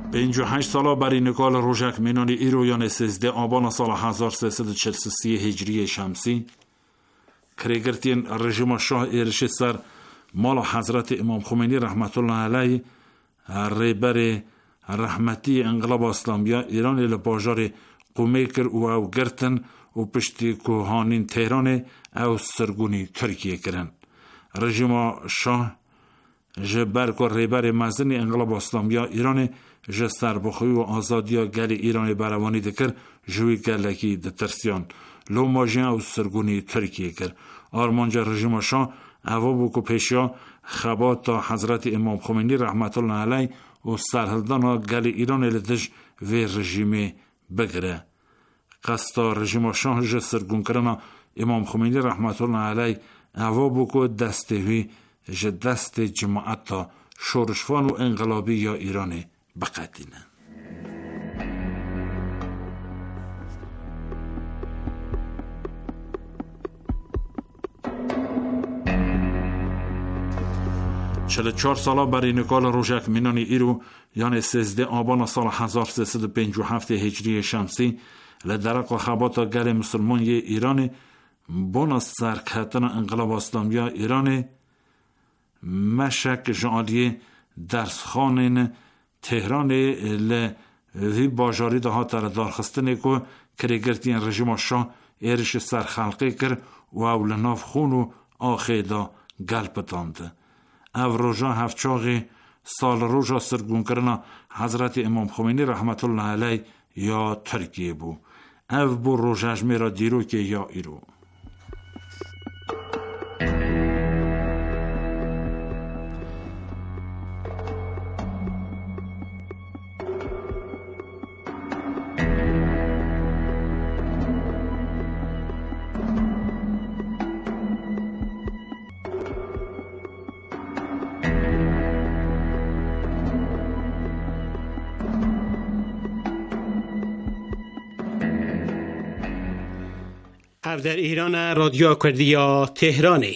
58 ساله برای نکال روژک مینانی ایرویان 13 آبان سال 1343 هجری شمسی کریگرتین رژیم شاه ایرش سر مال حضرت امام خمینی رحمت الله علیه ریبر رحمتی انقلاب اسلامی ایران لباجار قومیکر او گرتن و پشتی کوهانین تهران او سرگونی ترکیه کرن. رژیم شاه جبر که ریبر مزنی انقلاب اسلامی ایران جستر بخوی و آزادی گل ایران بروانی دکر جوی گلکی دترسیان لو ماجین او سرگونی ترکیه کر. آرمانجا رژیم شاه او بو پیشیا خبات تا حضرت امام خمینی رحمت الله علیه و سرهلدان گل ایران لدج و رژیم بگره. قصد رژیم شاه ج سرگون کردن امام خمینی رحمت الله علیه او بو دستهوی ج دست جماعت تا شورشفان و انقلابی یا ایران بقدینه. چهل 4 ساله برای نکال روژک مینانی ایرو یعنی 13 آبان سال 1357 هجری شمسی لدرق و خبات گل مسلمان ایران بنا سرکتن انقلاب اسلامی ایران مشک جعالی درس خانین تهران لوی باجاری ده ها تر دارخستنه که کریگرتین رژیم شاه ایرش سرخلقه کر و اولناف خون و آخه دا گل پتانده. او روژا هفچاقی سال روژا سرگون کرنا حضرت امام خمینی رحمت الله علیه یا ترکیه بو. او بو روژاش میرا دیرو که یا ایرو. در ایران رادیو کردیا تهرانی.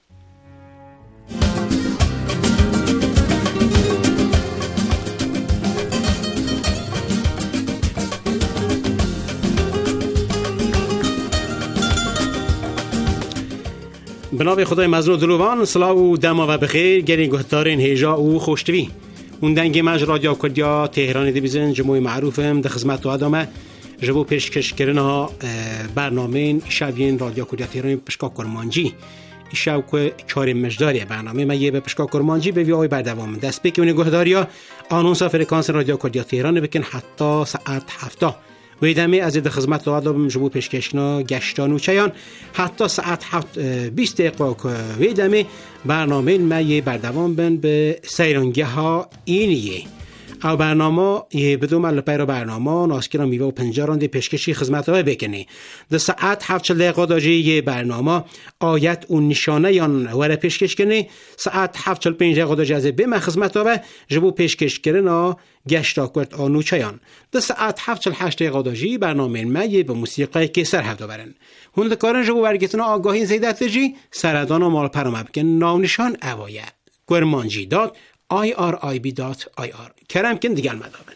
بنابه خدای مزنو دلوان سلام و دما و بخیر گرین گهتارین هیجا و خوشتوی اون دنگ مج رادیو کردیا تهرانی دیویزن جمعی معروفم در خدمت و ادامه جبو پیشکش کردن برنامه شبیه رادیو کردیا تهرانی پشکا کرمانجی شب که 4 مجداری برنامه ما یه به پشکا کرمانجی به ویای بردوام دست به که اون گهداریا آنونس فرکانس رادیو کردیا تهران بکن حتی ساعت 7 ویدمه از در خدمت و ادامه جبو پیشکشنا گشتان و چیان حتی ساعت 20 دقیقه ویدمه برنامه ما یه بردوام بن به سیرانگه ها اینیه او برنامه یه بدون ملپای برنامه ناسکران میوه و پنجاران پیشکشی خدمت های بکنی در ساعت 7 دقیقه داجی یه برنامه آیت و نشانه یان وره پیشکش کنی ساعت 75 دقیقه داجی از به خدمت ها جبو پیشکش کردن گشتا کرد آنو چیان در ساعت 7 دقیقه داجی برنامه میه به موسیقی که سر هفته برن هند کارن جبو برگتنا آگاهی زیدت جی سردان و مال پرام بکن نام نشان اوایه کرمانجی داد irib.ir کرم کن دیگر مدابن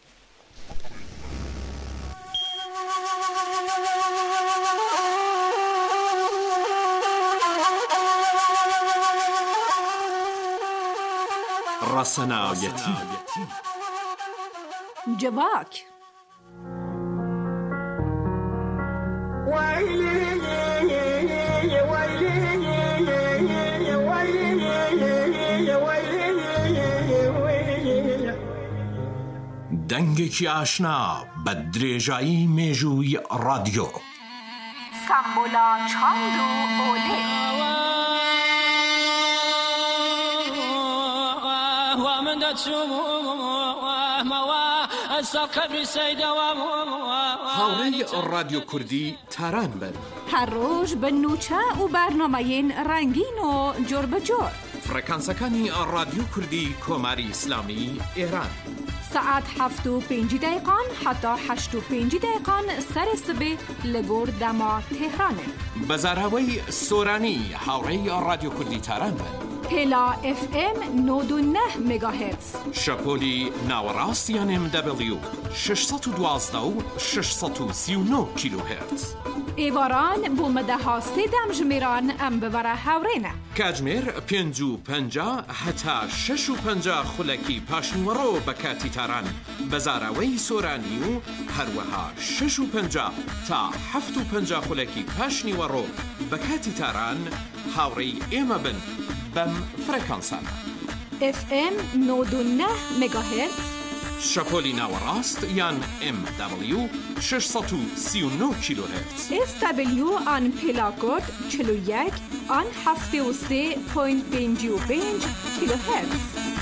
رسنایتی جواک دنگێکی ئاشنا بە درێژایی مێژووی رادیۆ سمبولا چاند و ئۆلێ هاوڕێی رادیۆ کوردی تاران بن هەر ڕۆژ بە نوچە و بەرنامەیەن ڕەنگین و جۆر بەجۆر فرەکانسەکانی رادیۆ کوردی کۆماری ئیسلامی ئێران ساعت 7:05 حتی 8:05 سر سبه لگور دما تهرانه بەزاراوەی سۆرانی هاوڕێی رادیۆ کوردی تاران بن پلا FM 99 مگاهرتز. شپولی ناوراستیان MW 612 و 639 کیلوهرتز. ایواران بومده هاسته دمجمیران ام ببره هورینه. کجمیر 550 حتی 650 خلکی پاشنیورو بکاتی تران بزاروی سورانیو هر وها 650 تا 750 خلکی پاشنیورو بکاتی تران هاوری ایما بن بم فرکانسان FM 99 مگاهرتز. شپولی ناوراست یان MW 639 کیلوهرتز. SW آن پلاکود 41 آن 73.55 کیلوهرتز.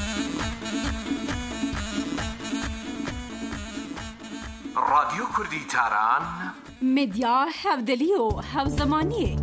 رادیو کردی تاران مدیا هفدلی و هفزمانی.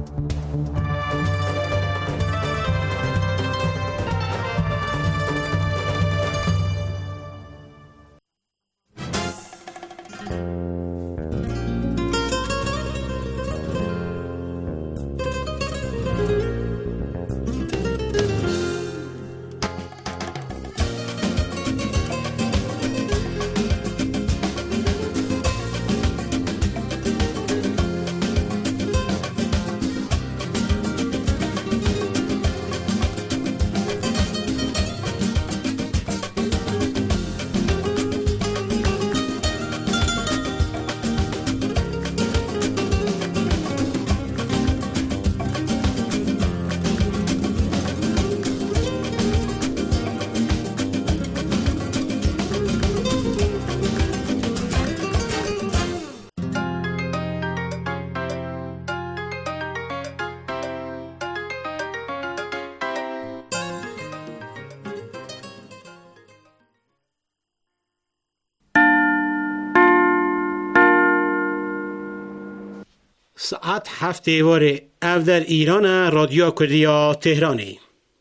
ساعت 7 واره او در ایران رادیو کردیا تهرانی.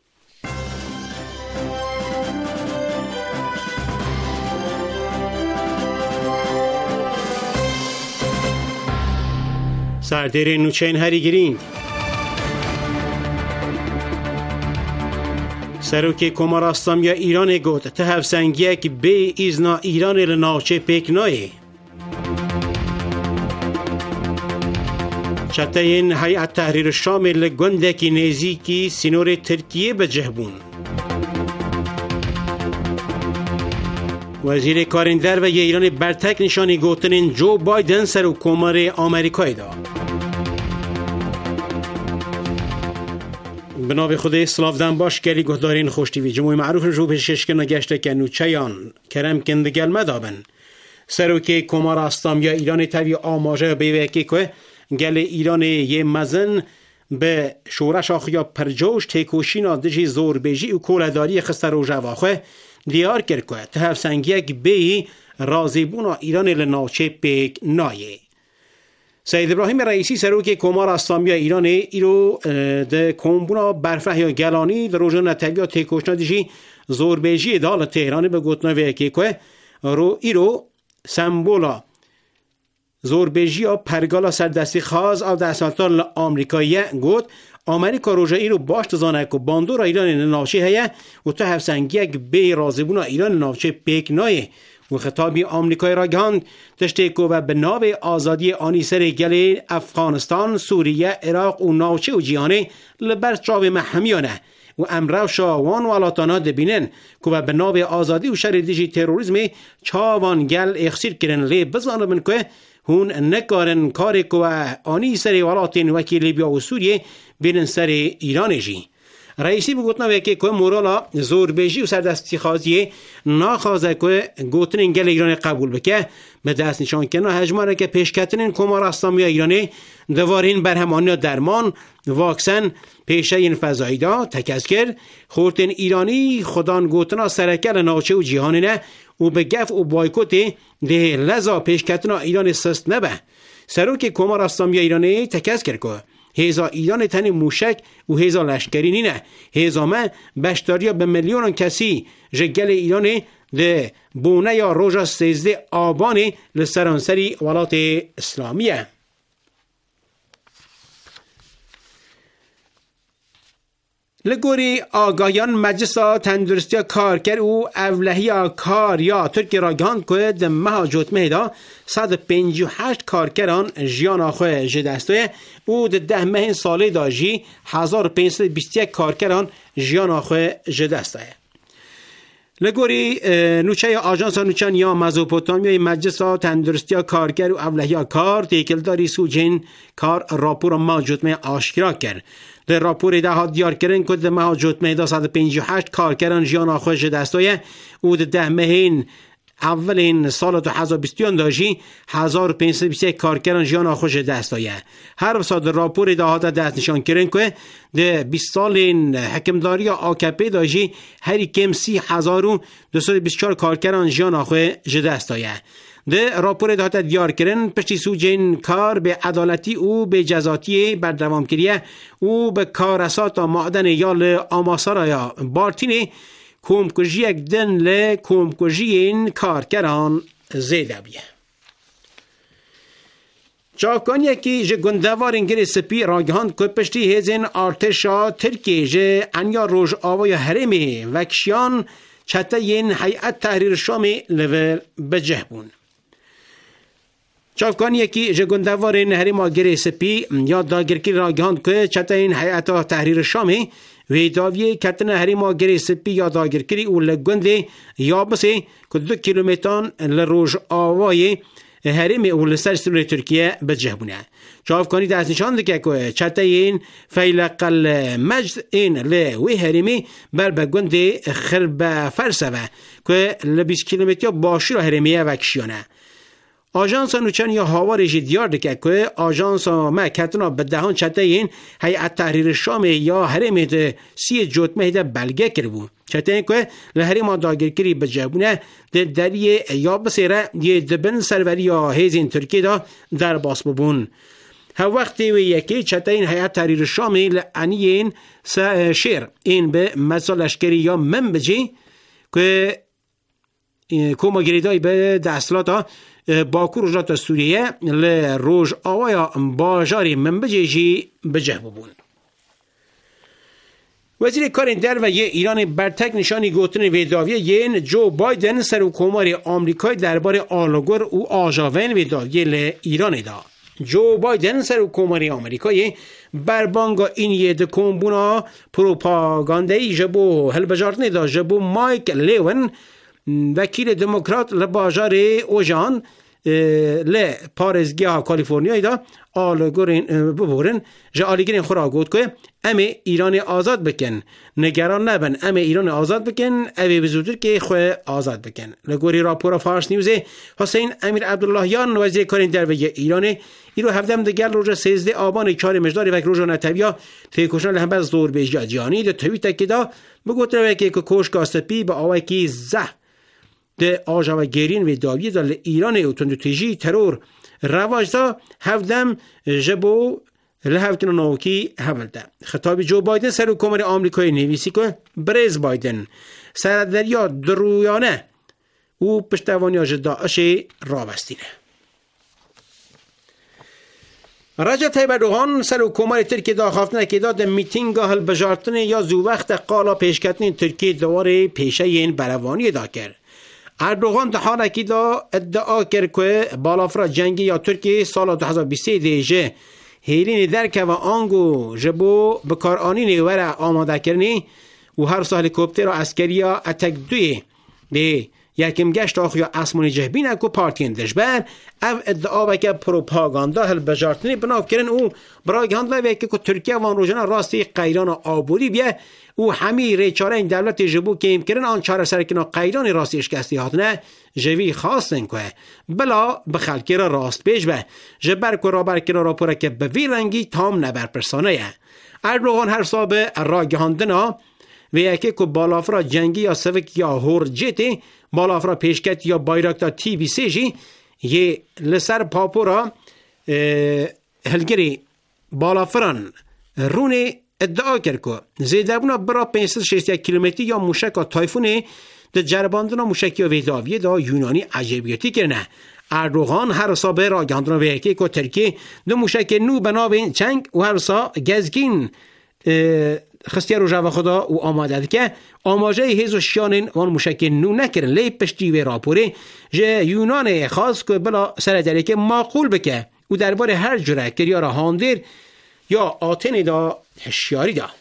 سردر نوچین هری گرینگ سروک کماراستام یا ایران گوت تهف سنگیک به ایزنا ایران لناچه پیکنای چطه این هیئت تحریر شامل گندکی نزیکی سینور ترکیه به جهبون. وزیر کارندر و ایران برتک نشانی گوتنین جو بایدن سر و کمار آمریکای دا. بنابه خود اسلافدن باش گلی گهدارین خوشتیوی جمعی معروف رو پیشش که نگشته که نوچیان کرم کندگل مدابن سر و که کمار استام یا ایران تاوی آماجه بیوکی که گل ایران یه مزن به شورش آخیا پرجوش تکوشین آدجی زور بیجی و کولداری خستر و جواخه دیار کرد که تهف سنگیک بی رازیبون ایران لناچه پیک نایه. سید ابراهیم رئیسی سروک کمار اسلامی ایران ایرو ده کمبونا برفه یا گلانی در روژن نتویا تکوشنا دیجی زور بیجی دال تهرانی به گوتنوی که رو ایرو سمبولا زوربیجی و پرگالا سردستی خواز او دستمالتان آمریکایی گود آمریکا روژه ایرو باش تزانه که باندور ایران ناچه هیه و تا هفسنگیک بی رازبون ایران ناچه پیک نایه و خطابی آمریکای را گهاند تشتیکو و به ناو آزادی آنی سر گل افغانستان، سوریه، عراق و ناوچه و جیانه لبر چاو محمیانه و امرو شاوان و علاتانا دبینن که به ناو آزادی و شر دیجی تروریزم چاوان گل اخسیر کرن لی بزانه من که هون نکارن کاری که آنی سر ولاتین وکی لیبیا و سوریه بینن سر ایران جی. رئیسی بگوتنا وکی که مورالا زوربیجی و سردستی خواهیه ناخوازه که گوتن انگل ایران قبول بکه به دست نشان کنه هجماره که پیشکتنین کمار اسلامی ایرانی دوارین برهمانی درمان واکسن پیشه این فضایی دا تکذکر خورتین ایرانی خودان گوتنا سرکل ناچه و جیهانی نه و به گف و بایکوت ده لذا پیشکتنا ایران سست نبه. سروک کمار اسلامی ایرانی تکذکر که هیزا ایران تن موشک و هیزا لشکری نینه هیزا من بشتاریا به میلیون کسی جگل ایران ده بونه یا روژا 13 آبان لسرانسری ولات اسلامیه. لگوری آگاهیان مجلس تندرستی کارگر و اولهی کار یا ترکی را گهاند که در ماه جوتمه دا 158 کارگران جیان آخوی جدستوی و در 10 ماه ساله دا جی 1521 کارگران جیان آخوی جدستوی. لگوری نوچه آژانس نوچان یا مزوپوتامیای مجلس تندرستی کارگر و اولهی کار تیکلداری سوجین کار راپور ما جوتمه آشکرا کرد. در راپور ده ها دیار کردن که در ماه جوتمه دا 158 کارگران جیان آخوی جدستوی و در 10 ماه اولین سال 2021 داشی 1521 کارگران جیان آخوش دست دایه. هر سال راپور دهات دست نشان کردن که ده 20 سالین حکمداری AKP داشی هر کم 30,224 کارگران جیان آخوش دست دایه. ده راپور دهات دیار کردن پشتی سوجین کار به عدالتی و به جزاتی بردوام کریه و به کارسات معدن یا لآماسارا یا بارتینی کومکجی یک دن ل کومکجی این کارگران زیده بیه. چاکانی که جه گندوار انگری سپی راگهاند که پشتی هزین ارتشا ترکی جه انیا روژ آوای هرمی وکشیان چطه این حیعت تحریر شامی لول بجه بون. چاکانی که جه گندوار هرم آگری سپی یا داگرکی راگهاند که چطه این حیعت تحریر شامی ویداوی کتن هریما گری سپی یا داگر کری او لگنده یا بسی که 2 کیلومتر لروژ آوای هرم او لسر سلول ترکیه بجهبونه. چافکانی دست نشان دکه که چطه این فیلق المجد این لوی هرمی بر بگنده خرب فرسوه که ل20 کیلومتر باشی را هرمیه وکشیانه. آژانس نوچان یا هاوار جی دیار دکه که آژانس ما کتنا به دهان چطه این هیئت تحریر شام یا هرم ده 30 جوتمه ده بلگه کربو چطه این که لحرم داگرکری بجابونه ده دریه یا بسیره یه دبن سروری یا هیزین ترکی دا در باس ببون. هر وقتی و یکی چطه این هیئت تحریر شامی لعنی این شیر این به مزال اشکری یا من بجی که کوما گریدای به دستلاتا باکو روژات سوریه لروژ آوایا باجاری من بجیجی بجه ببون. وزیر کار در و یه ایران برتک نشانی گوتن ویداوی یین جو بایدن سروکوماری آمریکای دربار آلوگر و آجاون ویداوی ایران دا. جو بایدن سروکوماری آمریکای بربانگا این یه دکومبونا پروپاگاندهی جبو هلبجارتنی دا جبو مایک لیون وکیل دموکرات لباجار اوژان ل پارزگاه کالیفرنیا دا آلگورین ببورن جا آلیگرین خورا گود که امی ایران آزاد بکن نگران نبن امی ایران آزاد بکن اوی بزودر که خواه آزاد بکن. لگوری راپورا فارس نیوز حسین امیر عبداللهیان وزیر کارین در وی ایران ایرو هفدم دگر روژه 13 آبان 4 مجداری وک روژه نتویا تیکوشن لهم زور بیجا جانی ده تویتا که دا بگوت رو که کوشکاستپی با آوه که زه ده آجا و گیرین و داویه دا ایران اوتندوتیجی ترور رواج دا هفدم جبو لحوتن نوکی حول ده. خطاب جو بایدن سر حکومت آمریکای نویسی که بریز بایدن سردریا درویانه و پشتوانی داعش را بستینه. رجب طیب اردوغان سر حکومت ترکیه دا خواستن که دا میتینگ هلبجارتن یا زو وقت قالا پیشکتن ترکیه دوار پیشه این بروانی دا کرد. اردوغان در حال که دا ادعا کرد که بالافرا جنگی یا ترکیه سال 2023 دیجه هیلین درکه و آنگو جبو بکارانی نیوره آماده کرنی و هر سال هلیکوپتر و عسکری اتک دوی دی یکم گشت آخوی اسمانی جهبین اکو پارتین دشبر او ادعا وکه پروپاگاندا هلبجارتنی بناف کرن او برای هندلا وکه که ترکیه وان روژنا راستی قیران آبوری بیه او همی ریچاره این دولت جبو کهیم کرن آن چاره سرکنا قیران راستی اشکستی هاتنه جوی خواستن که بلا بخلکی را راست پیش به جبر که را برکی را پره که به وی رنگی تام نبر پرسانه اردوغان هر سابه راگهاندنا و یکی که بالافرا جنگی یا سوک یا هور جیتی بالافرا پیشکت یا بایراکتا TB3 جی یه لسر پاپورا هلگری بالافران رونه ادعا کرد که زیده بونا برا 560 کیلومتری یا موشک تایفونه ده جرباندنا موشکی ویداویه دا یونانی عجیبیتی کرنه. اردوغان هر سا به را گندنا ویکی که ترکیه ده موشک نو بناوین چنگ و هر سا گزگین خستی روژا خدا و آماده که آماجه هیز و شیانین وان موشک نو نکرن لی پشتی و راپوری جه یونان خاص که بلا سر جلی که معقول بکه و درباره هر جوره کریا را هاندیر یا آتنی دا هشیاری دا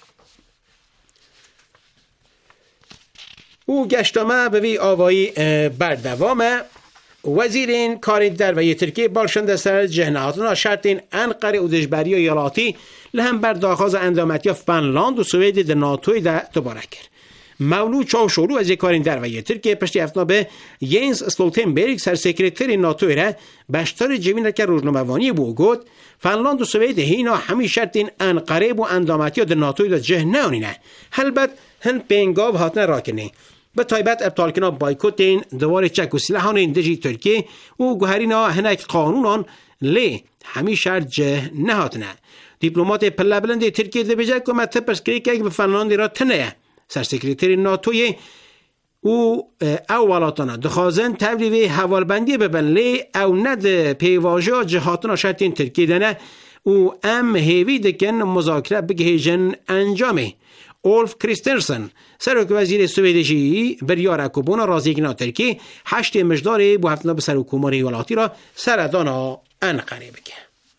او گشتامه به وی آوایی بردوامه وزیرین کاری در وی ترکیه بالشنده سر جهنهاتنا شرطین انقره و دجبری و یالاتی لهم بر داخواز اندامتی فنلاند و سوید در ناتوی در تباره کرد. مولود چاوشولو از کارین در وی ترکیه پشتی افنا به ینس استولتنبرگ سر سکرتری ناتوی را بشتر جوین را که روزنامه‌وانی بو گفت فنلاند و سوید هینا همی شرطین انقره و اندامتی در ناتوی در جهنهانینه هلبت هن پینگاو هاتنه راکنه به تایبت ابطال کنا بایکوتین دوار چک و سلاحان اندجی ترکیه و گوهرینا هنک قانونان لی همی شرط جه نهاتنه. دیپلومات پلبلند ترکیه ده بجه که مطلب پرسکری که به فنلاندی را تنه سرسکرتری ناتوی او اولاتانا دخوازن تبلیوی حوالبندی ببن لی او ند پیواجه جهاتنا شرطین ترکیه دنه او ام هیوی دکن مذاکره بگهیجن انجامه. اولف کریسترسن سرک وزیر سویدشی بریار اکوبونا رازیگنا ترکی 8 مجدار بو هفتنا به سرکومار ایوالاتی را سردانا انقره بکه.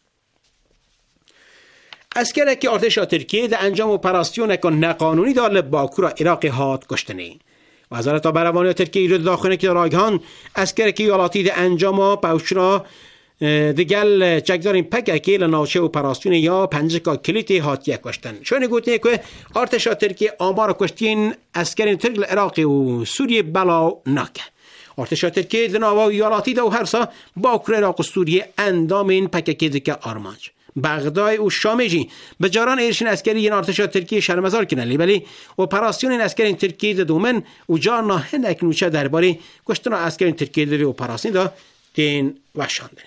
اسکره که ارتش ترکیه ده انجام اپراسیون که نقانونی دار باکو را عراق هات کشتنی. وزارت بروانی ترکیه ایراد داخله که راگهان اسکره که ایوالاتی ده انجام پاوش را دیگل چکدارین پککی لناوچه اپراسیون یا پنجکا کلیتی هاتیه کشتن. شونه گوتنه که ارتش ترکیه آمار کشتین اسکرین ترک عراق و سوریه بلا ناکه. ارتش ترکیه دناوا و ایالاتی ده و هرسا باکر عراق و سوریه اندامین پککی دکه آرمانج. بغداد و شامیجی به جاران ایرشین اسکری این ارتش ترکیه شرمزار کنن ولی اپراسیون اسکرین ترکیه دومن و جارنا هنک نوچه درباره کشتن اسکرین ترکیه ده اپراسیون ده دین وشاندنی.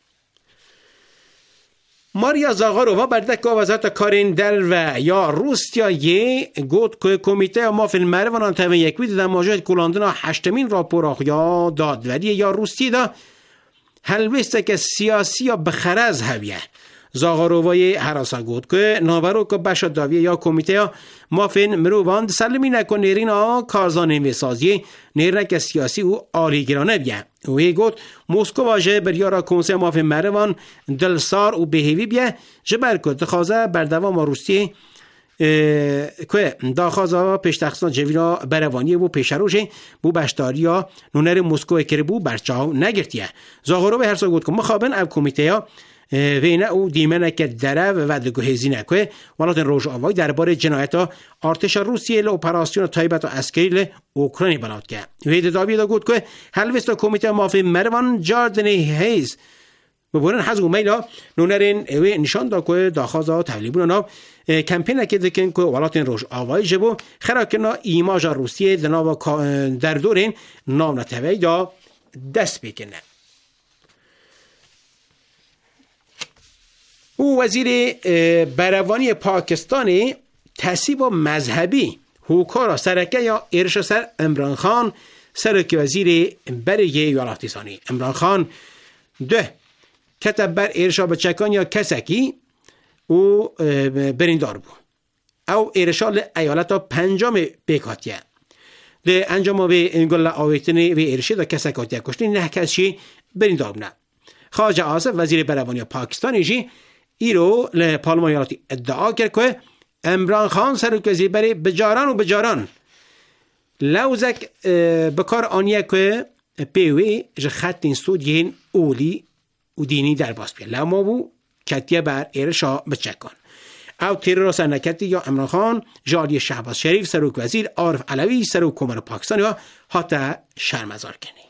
ماریا زاغارووا بردک وزارت کارین در و یا روسیا یه گفت که کمیته مافل مروان تاوی یکوید در مواجهه کلاندنا 8مین راپور یا دادوری یا روسی دا هلوسته که سیاسی یا بخرز هویه. زاغارووای حراسا گفت که ناورو که بشا داویه یا کمیته مافین مروان سلمی نکن نیرین کارزان میسازی نیرنک سیاسی و آلیگرانه بیه. وی گفت موسکو واجه بریارا کنسه مافین مروان دلسار و بهیوی بیه جبر که دخوازه بردوام روسی که داخوازه پیشتخصان جوینا بروانی و پیشروشه بو بشتاری ها نونر موسکو کربو برچاو نگرتیه. زاغارووای حراسا گفت که مخابن اب کمیته ها وینه او دیمنه که دره و دگوهزی نکوه ولاتن روش آوای درباره جنایت ارتش روسیه ل اپراسیون تایبت و اسکری ل اوکراینی بلاد که وید داوی دا گفت که هلوست کمیته مافی مروان جاردن هیز ببورن حزم میلا نونرین وی نشان دا که داخوازا تبلیبون نا کمپین که دکن که ولاتن روش آوای جبو خراکنا ایماج روسیه دناو در دورین نام نتوی دا دست بکنه. او وزیر بروانی پاکستانی تصیب مذهبی حکارا سرکه یا ارش سر عمران خان سرک وزیر برای ایالاتیسانی. عمران خان ده کتب بر ارشا بچکان یا کسکی او بریندار بود او ارشال ایالتا 5 بیکاتیه ده انجام به انگل آویتنی و ارشی دا کسکاتیه کشتی نه کسی بریندار بنا. خواجه آصف وزیر بروانی پاکستانی جی ایرو لپارلمان ایالاتی ادعا کرد که عمران خان سرک وزیر بری بجاران و بجاران لوزک بکار آنیه که پیوی جه خط این سود یهین اولی و دینی در باز بید لما بو کتیه بر ایرشا بچکان او تیرورا سرنکتی یا عمران خان جالی شهباز شریف سرک وزیر عارف علوی سرک کمر پاکستان یا حتی شرمزار کنی.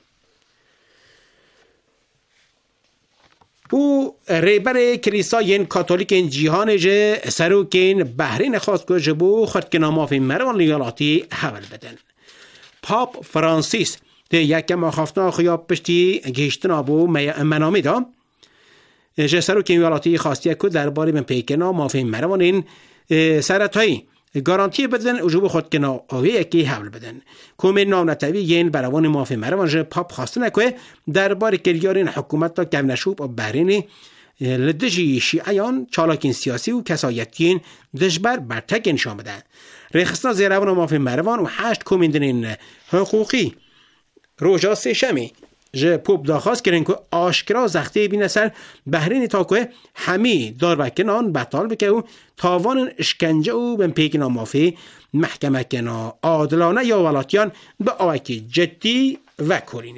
او ریبر کلیسای کاتولیک جهان جه سروکین بحرین خواست که جبو خود که نامافی مروان ایالاتی حول بدن. پاپ فرانسیس ده یکم آخافتنا خیاب پشتی گیشتن آبو منامی دا جه سروکین ایالاتی خواستی که درباره من پیکنا مافی مروان این سرطایی گارانتی بدن و جبو خود که نامافی یکی حول بدن. کومین نام نتوی ین بروان مافی مروان جه پاپ خواسته نکوه درباره کریارین حکومت تا گونشوب و بحرینی لدجی شیعیان چالاکین سیاسی و کسایتین دجبر برتکن شامدن ریخستان زیرون و مافی مروان و 8 کمیندنین حقوقی روژا سه شمی جه پوب داخواست کرن که آشکرا زخته بین سر بحرین تا که همی دار وکنان بطال بکه و تاوان اشکنجه و بین پیکنا مافی محکمه کنا عادلانه یا ولاتیان به آوکی جدی و کرینه.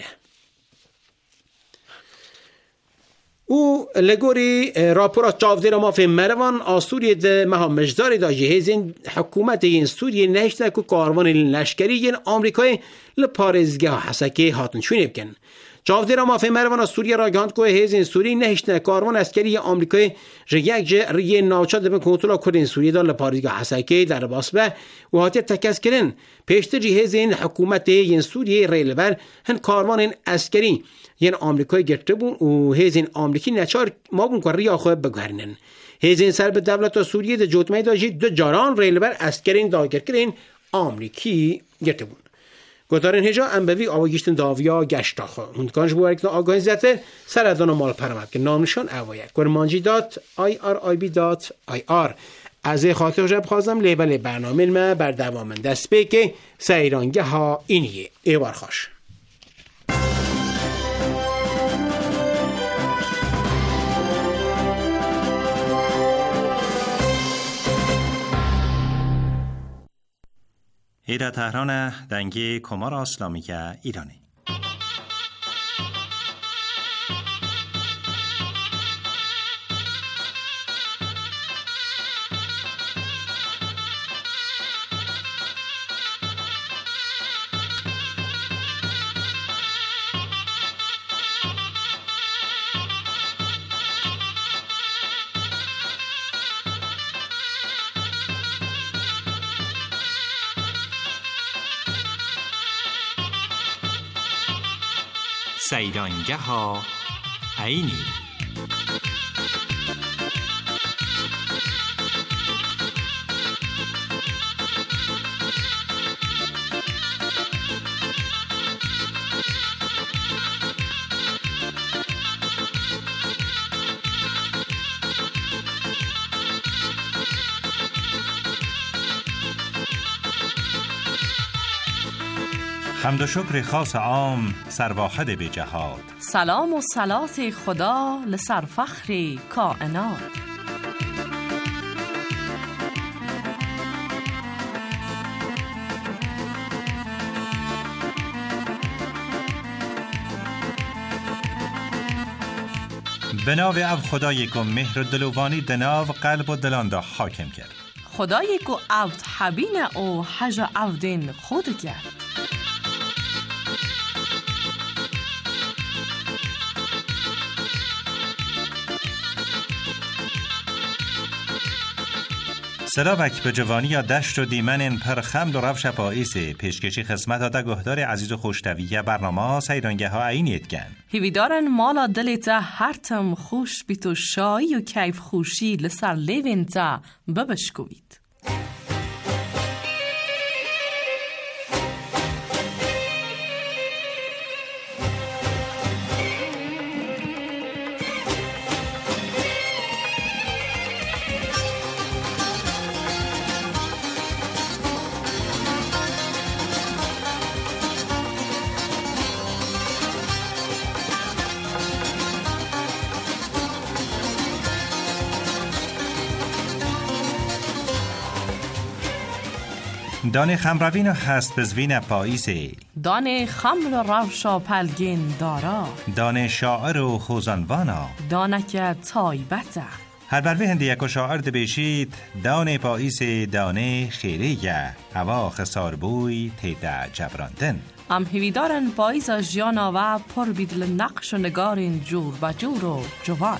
او لگوری راپورات چاودیر مافی مروان آسوری ده مها مجداری دا جهیزین حکومت این سوریه نشته که کاروان لشکری این آمریکای لپارزگه حسکه هاتن شونه بکن. چاودیر مافی مروان سوریه را گاند که هیزین سوریه نشته کاروان اسکری آمریکای یک جه ناوچه دبن کنترل کردین سوریه دا لپارزگه حسکه در باسبه و هاتی تکس کرن پیشتر جهیزین حکومت این سوریه ریلبر هن کاروان اسکری یعنی آمریکای گرفته بون و هیزین آمریکی نچار ما بون که ریا خواه بگرنن هیزین سر به دولت سوریه ده جوتمه داشتی 2 جاران ریلبر اسکرین داگر کرین آمریکی گرفته بون گذارن هجا انبوی آواگیشتن داویا گشتا خواه هندکانش بوارکتن آگاهی زیده سر ادان مال پرمد که نامنشان اوایه گرمانجی.ir از خاطر جب خوازم لیبل برنامه ما بر دوامن دست بی که سیرانگه ها اینیه ایوار خوش ایرا تهران دنگی کمار اسلامیک ایرانی سیرانگه ها عینی حمد و شکر خاص عام سرواحد به جهاد سلام و صلات خدا لسرفخر کائنات به ناو او خدای که مهر دلوانی دناو قلب و دلاندا حاکم کرد خدای که عبد حبین او حج عبدین خود کرد سلاوک به جوانی یا دشت و دیمن پر خمد و روش پاییسه پیشکشی خدمت آده گهدار عزیز و خوشتویه برنامه سیرانگه ها عینیت کن هیویدارن مالا دلیتا هرتم خوش بیتو شایی و کیف خوشی لسر لیوین تا ببشکوید دانه خمروین هست بزوین پاییسه دانه خمر روشا پلگین دارا دانه شاعر و خوزانوانا دانه که تایبته هر بروی هنده یک شاعر دبیشید دانه پاییسه دانه خیریه هوا خسار بوی تیده جبراندن ام هیویدارن پاییز جیانا و پر بیدل نقش و نگارین جور و جور و جوان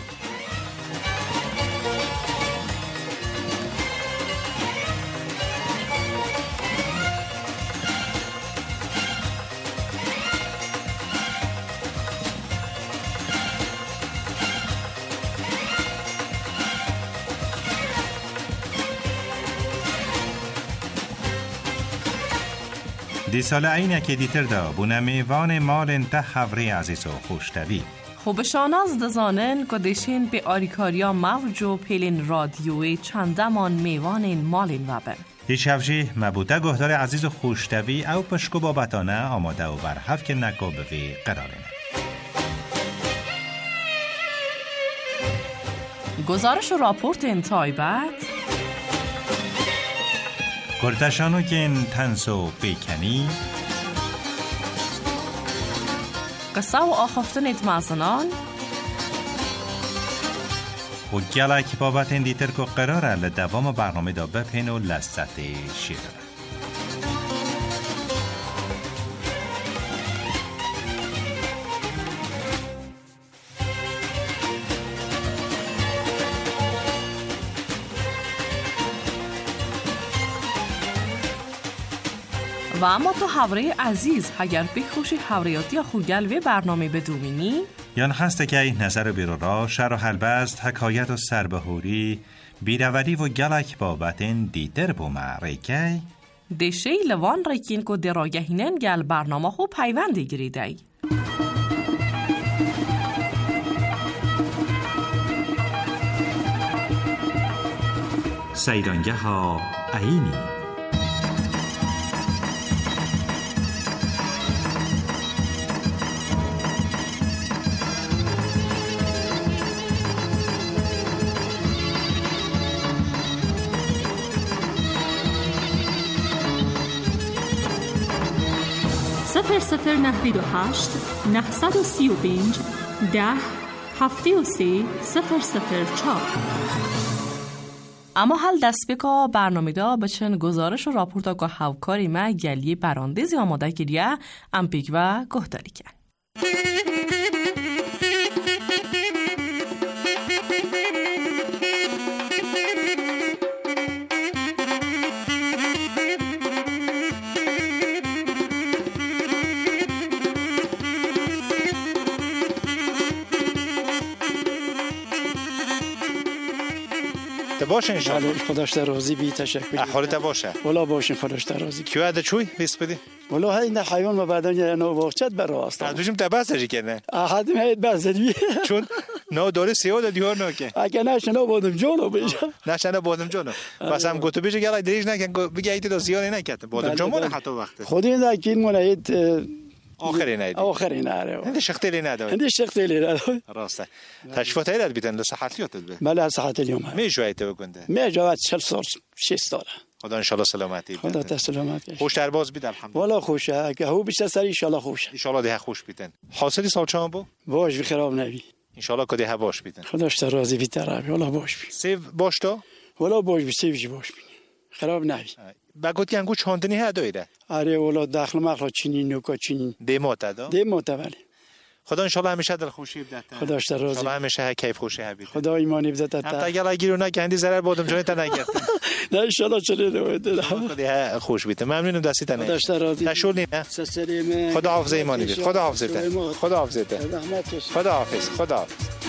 دی سال اینه که دیتر دا بونه میوان مال انته حوری عزیز و خوشتوی خوبشان از دزانن کدشین به آریکاریا موج و پیلین رادیوی چندمان میوانین مالین وبن. هیچ هفجی مبوده گهدار عزیز و خوشتوی او پشکو بابتانه آماده و برحف که نکو بوی قرارینه. گزارش و راپورت این تایبت گرتشانو که این تنسو بیکنی قصه و آخفتن اتمازنان و گلک بابت این دیتر که قراره لدوام برنامه دا بپین و لذت شیره. و اما تو حوره عزیز اگر بخوشی حوریاتی یا خوگل و برنامه بدومینی یان هسته که نظر بیرو را شر و حلبست حکایت و سربهوری بیروری و گلک بابتن دیتر بومه ریکی دشه لوان ریکین که دراگهینن گل برنامه خو پیوندی گریده سیرانگه ها عینی صفر 98 935 10 73 004. اما حال دست بکا برنامه دا بچن گزارش و راپورتا که هاوکاری ما گلیه براندازی آماده گریه امپیک و گهداری کن. باشه انشالله. خداش در راضی بی تشکر. حالت باشه. والا باشین خداش در راضی. کیو اده چوی بیس بدی؟ والا این حیوان و بعدن نو وقت برا است. دوشم تباسه کنه. احد هیت بازدی. چون نو داره سیاه دیوار نکه. اگه نشنا بودم جونو بیش. نشنا بودم جونو. بس هم گوتو بیش گلای دریج نکن بگی ایت دو زیاد نکرد. بودم جون مونه حتی وقت. خودی نکین مونه ایت. آخرین ایت. آخرین آره. هندی شختیلی نداره. هندی شختیلی نداره. راسته. تشفیات هیلت بیتن لصحتیات تد. بله صحت اليوم. میجویت بکنده. میجویت 40 سال 6 سال. خدا ان شاء الله سلامتی. خدا تا سلامتی. خوش در باز بید الحمدلله. والا خوشه. که هو بیشتر سری ان شاء الله خوشه. ان شاء الله ده خوش بیتن. حاصلی سال چند بو؟ باش بخراب نبی. ان شاء الله کدی ها باش بیتن. خداش تا راضی بیتره. والا باش بی. سیو باش تو؟ والا باش بی سیوش باش بی. خراب نبی. بگوتی انگو چاندنی ها دایره. آره والا داخل مخلا چینی نوکا چینی. دیمات دا؟ دیمات ولی. خدا ان شاء الله همیشه دل خوشی بدته. خداش در راضی. ان شاء الله همیشه کیف خوشی هبید. خدا ایمانی بدته. حتی اگر اگیرو نکندی ضرر بودم جون تا نگرفت. نه ان شاء الله چلی دوید. خدا خوش بیت. ممنونم دستی تنه. خداش در راضی. تشول نه. خدا حافظ ایمانی بید. خدا حافظت. خدا حافظت. خدا حافظ. خدا.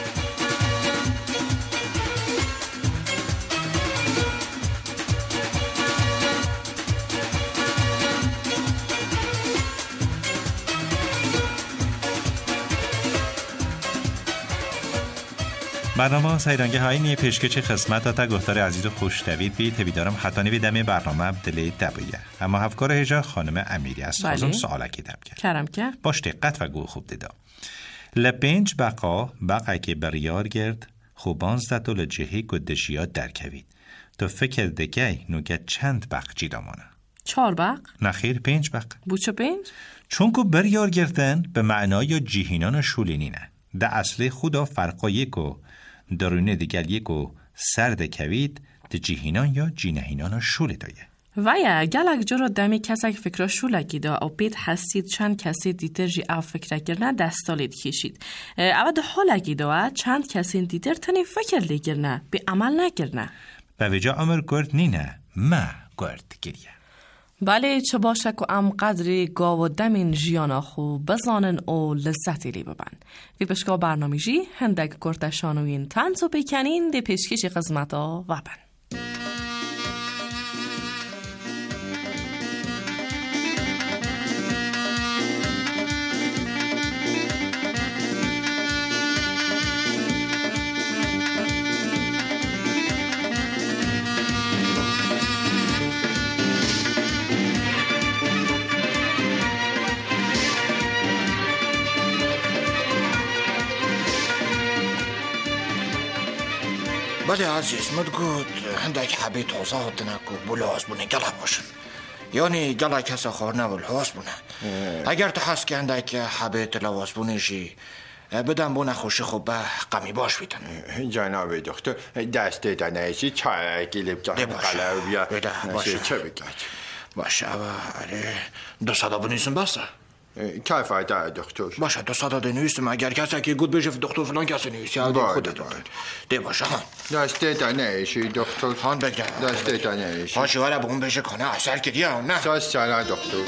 برنامه سیرانگه های نیه پیشکش خدمت تا گفتار عزیز و خوشتوید بی تبیدارم حتانی بیدمی برنامه دلی دبیه اما هفکار هجا خانم امیری است خواستم سوالکی دب کرد کرم که باش دقت و گو خوب دیدا لپنج بقا که بریار گرد خوبان زد و لجهی گدشیات در کوید تو فکر دگه نوگه چند بق جی دامانه 4 بق؟ نخیر 5 بق بوچه 5؟ چون که بریار گردن به معنای جیهینان شولینی نه ده اصل خدا فرقا یکو درونه دیگر یکو سرد کوید ده جیهینان یا جینهینان شول دایه و یا گلک جرا دمی کسک فکر شولکی دا او بیت حسید چند کسی دیتر جی او فکر گرنه دستالید کشید او ده حالکی دا چند کسی دیتر تنی فکر لگرنه به عمل نگرنه به وجا امر گرد نینه ما گرد گریه بله چه باشه که ام قدری گاو و دمین جیانا خو بزانن او لذتی لی ببن وی پشکا برنامه جی هندگ گرتشانوین تنز و بیکنین دی پیشکش قزمتا و بن ولی عزیز مدگود هندک حبیت خوزاد نکو بلاز بونه گله باشن یعنی گله کسا خور نبول حواس بونه اگر تو حس که هندک حبیت لواز بونه جی بدن بونه خوشی خوب قمی باش بیتن. جناب دکتر دسته دنیشی چای گلیب جان قلب بیا باشه چه بگید باشه دو صدا بنویسم بسته که فایده دکتر باشه دو صدا دنویسم اگر کسی که گود بشه دکتر فلان کسی نویسی خودت ده باشه ها دسته دنیشی دکتر هان بگرد دسته دنیشی ها شواره به اون بشه کنه اثر کردی ها نه ساز سالا دکتر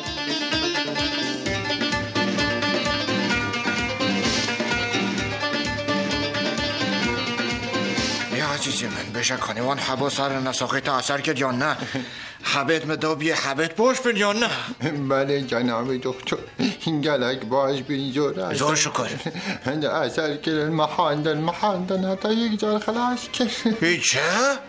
عزیزی من بشه کنی وان حبا سر نساقیت اثر کرد یا نه حبیت مدابی حبیت باش بین یا نه بله جناب دکتر این گلک باش بین زور شکر هنده اثر کرد المحاندن حتی یک جار خلاص کرد هیچه؟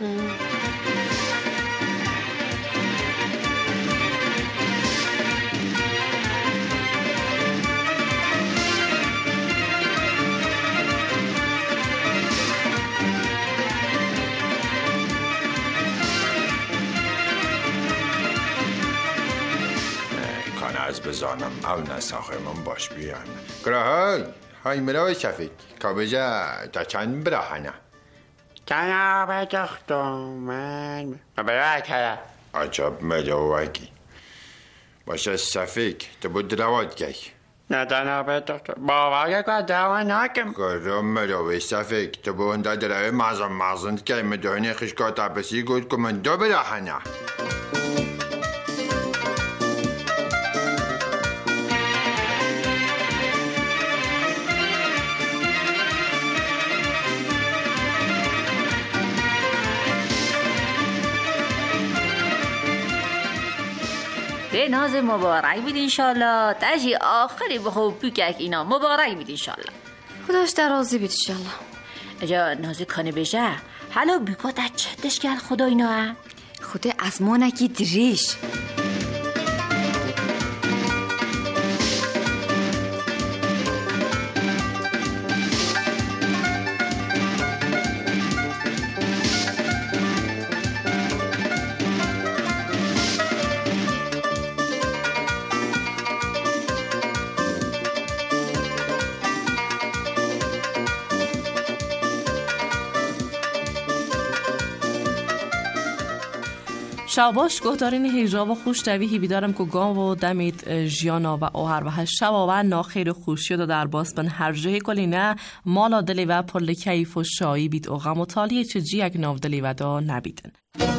از بزانم او نساخه من باش بیان گراهای های مراوی شفید که بجا تا چند براحنه جناب دکتر من برای که عجب مدوکی باشه سفیک تو بود رواد گی نه جناب دکتر باوری که دوا نکم گرام مراوی سفیک تو بونده دروی مازن که مدهنی خشکات عبسی گود که من دو براحنه به ناز مبارک بید انشالله تجی آخری به خوب بیکک اینا مبارک بید انشالله خداش درازی بید انشالله اجا نازی کنه بجه حالا بیکات از چندش گل خدا اینا خدا از ما نکی دریش شاباش گهدارین هیجا و خوش دوی بیدارم که گام و دمید جیانا و اوهر و شبا و ناخیر خوشی دا در باس بن هر جه کلی نه مالا دلی و پرل کیف و شایی بید او غم و تالیه چه جی اگ ناو دلی و دا نبیدن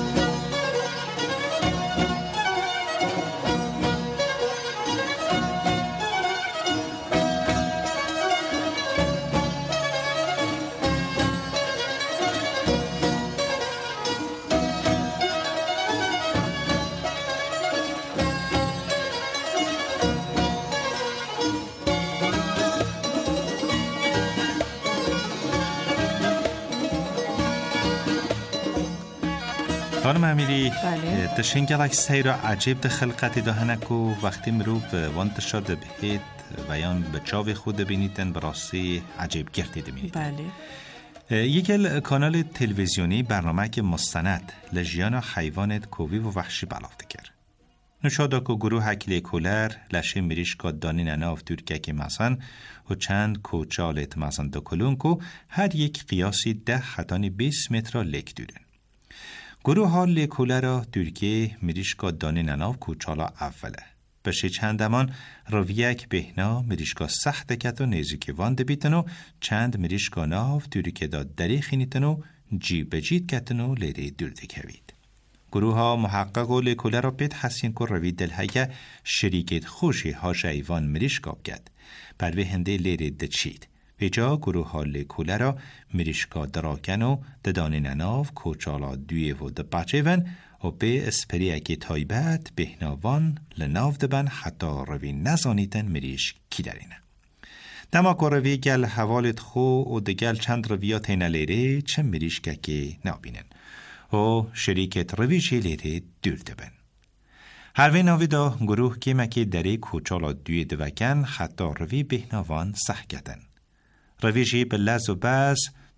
خانم امیری دشین گلک سیر عجیب ده خلقتی دهنکو وقتی مرو به وانتشار ده بهید و یان به چاو خود بینیدن براسی عجیب گرتی ده بینیدن بله یکل کانال تلویزیونی برنامه که مستند لجیان حیوانت کووی و وحشی بلافته کرد نشادا که گروه هکلی کولر لشه میریش که دانی نناف ترکه که مزن و چند کوچالت مزن دو کلون که هر یک قیاسی 10 حتانی 20 متر لک دورن گروه ها لیکوله را ترکیه میریشکا دانی نناو کوچالا اوله بشه چندمان رویک بهنا میریشکا سخت کت و نیزوکی وانده بیتن و چند میریشکا ناو ترکیه دا دریخی نیتن و جی بجید کتن و لیره دورده کوید گروه ها محقق و لیکوله را بید حسین که روی دلهایه شریکت خوشی ها شایوان میریشکا بگد بر هنده لیره دچید به جا گروه ها لیکوله را میریشکا دراکن و ددانی نناو کوچالا دوی و دبچه ون و به اسپری اگه تایبت بهناوان لناو دبن حتی روی نزانیتن میریش کی دارینه دما که روی گل حوالت خو و دگل چند رویات نلیره چه میریش که نابینن و شریکت رویش لیره دور دبن هر ناوی دا گروه که مکی دره کوچالا دوی دوکن حتی روی بهناوان سح گدن رویشی به لز و بز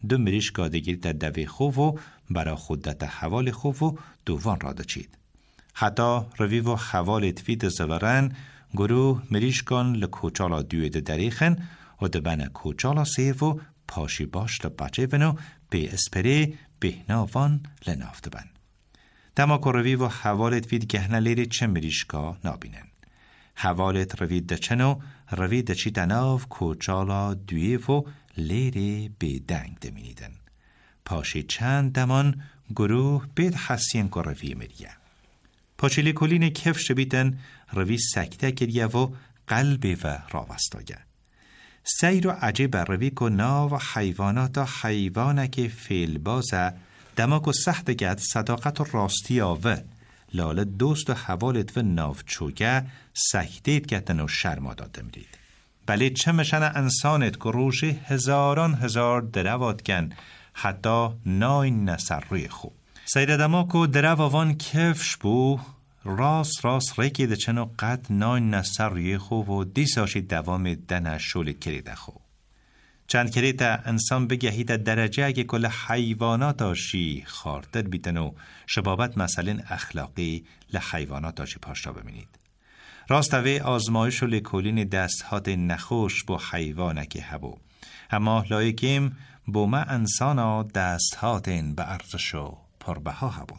دو مریشکا دگیر در دوی خوب و برا خود در حوال خوب و دوان را دچید. حتی روی و حوال تفید زورن گروه مریشکان لکوچالا دوید دریخن و دبن کوچالا سیف و پاشی باش لبچه ونو به اسپری بهناوان لنافت بن. دماک روی و حوالت وید گهنه لیری چه مریشکا نابینن. حوالت روی دچنو روی دچی دناف کوچالا دویف و لیری به دنگ دمینیدن. پاشی چند دمان گروه بید حسین که روی مریه. پاشی لیکولین کفش بیتن روی سکته کریه و قلب و راوستاگه. سیر و عجیب روی که ناو حیوانات حیوانه که فیل بازه دماغ و سخت گد صداقت و راستی آوه لاله دوست و حوالت و ناف چوگه سکتید گتن و شرما داده مرید. بله چه مشن انسانت که روشه هزاران هزار دروات گن حتی ناین نسر روی خوب. سیر دماغ و درو آوان کفش بو راست ریکی چنو قد ناین نسر روی خوب و دیساشی دوام دن شول کریده خوب. چند کریده انسان بگهید درجه اگه کل حیوانات آشی خاردر بیتن و شبابت مثلا اخلاقی لحیوانات آشی پاشتا ببینید. راستوی آزمایش و لکولین دستهات نخوش با حیوانه که هبو. اما لایکیم با ما انسانا دستهات این به ارزش و پربها هبون.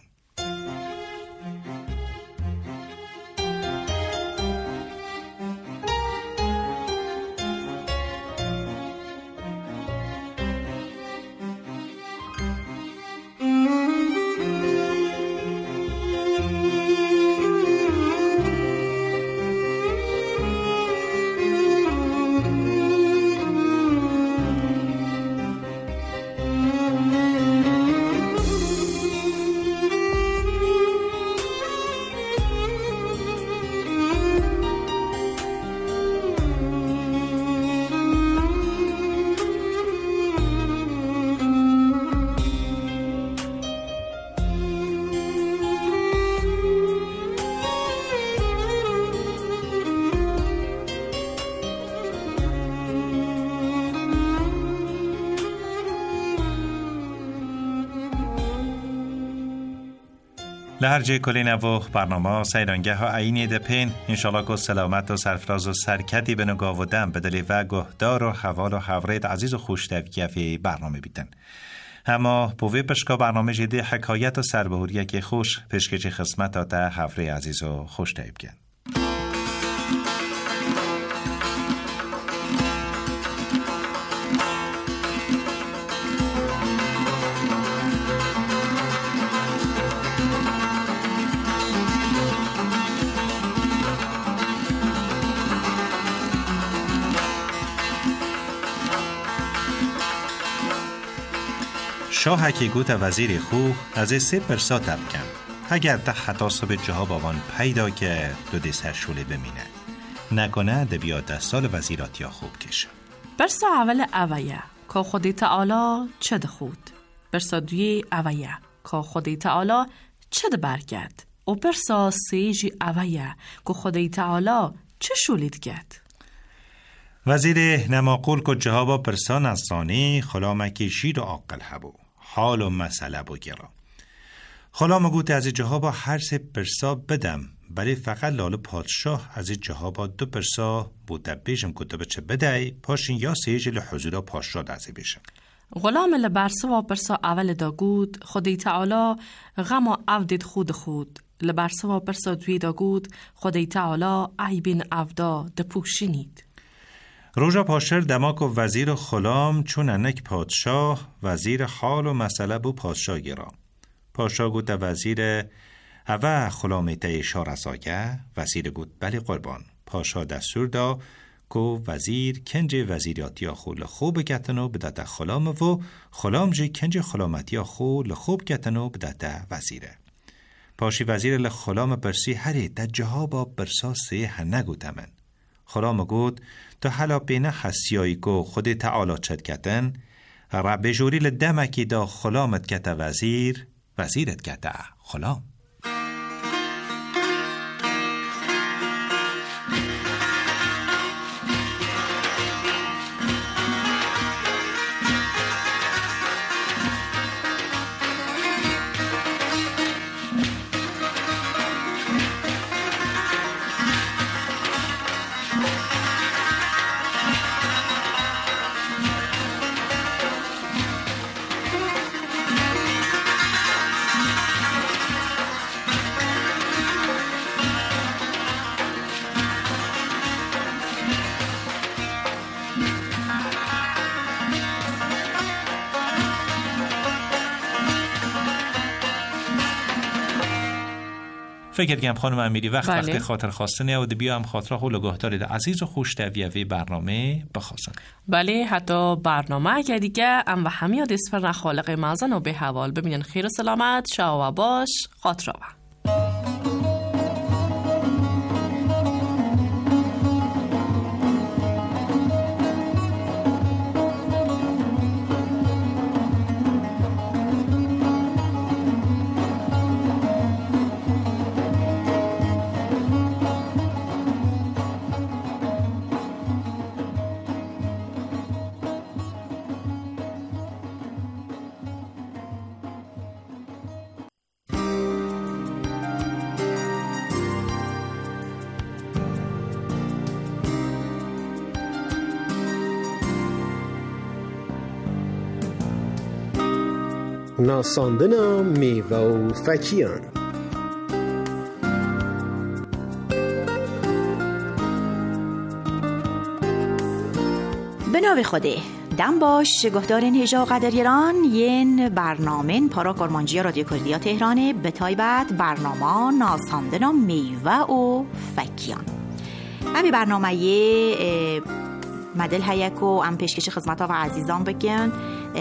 لهرجه کلی نوو برنامه سیرانگه ها عینی ده پین انشالله که سلامت و سرفراز و سرکتی به نگاه و دم بدلی و گهدار و حوال و حورید عزیز و خوشتویه برنامه بیتن. اما بوی پشکا برنامه جدی حکایت و سربهوریه که خوش پشکچی خسمت آتا حوره عزیز و خوشتویه گن. شاه که گوت وزیر خو از سه پرسا تب کن اگر ده حتا صبح جهاب آوان پیدا که دو دیسر شوله بمینه نکنه ده بیا دستال وزیرات یا خوب کشه. برسا اول اویه که خودی تعالی چه ده خود، برسا دوی اویه که خودی تعالی چه ده برگرد و برسا سیجی اویه که خودی تعالی چه شولید گد. وزیر نماقول که جهابا پرسا نصرانی خلامکی شیر و عاقل هبو حال و مسئله بو گرا. خلام گوت از جهابا هر سه پرسا بدم برای فقط لاله پادشاه از جهابا دو پرسا بوده بیشم کتبه چه بدهی پاشین یا سیجل حضورا پاشا دازی بیشم. غلام لبرسا و پرسا اول دا گود خودی تعالی غم و عودید خود لبرسا و پرسا دوی دا گود خودی تعالی عیبین عودا دپوشینید. روژا پاشر دماک و وزیر و خلام چون انک پادشاه وزیر حال و مسئله بو پادشاه گرا. پادشاه گوت وزیر اوه خلامی تیشا رساگه وزیر گوت بلی قربان. پادشاه دستور دا که وزیر کنج وزیریاتیا خو لخوب گتنو بداده خلام و خلام جی کنج خلامتیا خو لخوب گتنو بداده وزیره. پاشی وزیر لخلام برسی هری در جهابا برسا سه هنگو من. خلام گوت تو حالا بینه حسیایی که خود تعالی چد کتن رب جوری لدمکی دا خلامت کت وزیرت کت خلام. فکر کنم خانم امیری وقت خاطر خواستن و بیا هم خاطر خو لگهدار عزیز و خوش دویوی برنامه بخواستن. بله حتی برنامه اگه دیگه ام و همیاد اسفر خالق مازن و به حوال ببینن خیر و سلامت شا و باش خاطر و ناساندن میوه و فکیان. به نام خوده دم باش گهدارین هجا و قدریران ین برنامه پارا کرمانجی رادیو کردیا تهرانه به تایبت برنامه ناساندن میوه و فکیان. همی برنامه مدل هیکو ام پیشکش خدمتا و عزیزان بگن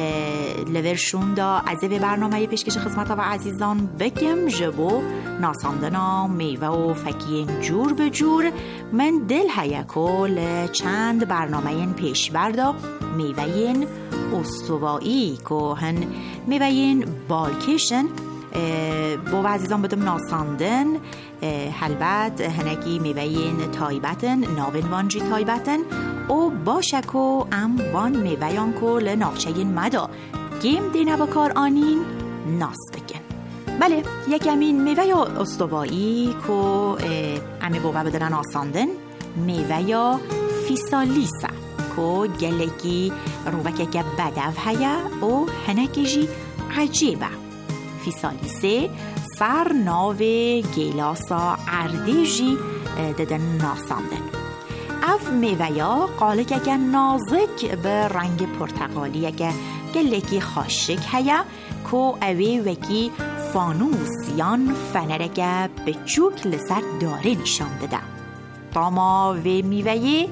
لورشون دا از به برنامه پیشکش خدمتا و عزیزان بگم جبو ناساندنا میوه و فکیین جور به جور من دل هیکو چند برنامه پیش بردا میوهین استوایی که هن میوهین بالکشن با عزیزان بدم ناساندن هلبت هنگی میوهین تایبتن ناوین وانجی تایبتن او باشکو ام وان میوهیان کو لناخچهین مدا گیم دینا بکار آنین ناس بگن. بله یکمین میوه استوایی که امی بوه بدن ناساندن میوه فیسالیسا که گلگی روکه که بدو هیا او هنگی جی عجیبه. فیسالیسه سر ناو گیلاسا اردیجی ددن ناساندن. اف میوه قالک که نازک به رنگ پرتقالی که گلکی خاشک هیا که اوی وکی فانوسیان فنرکه به چوک لسر داره نشان داده. داما و میوه